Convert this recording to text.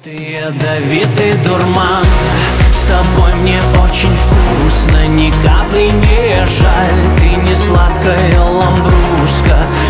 Ты ядовитый дурман, с тобой мне очень вкусно, ни капли не жаль. Ты не сладкая ламбруска,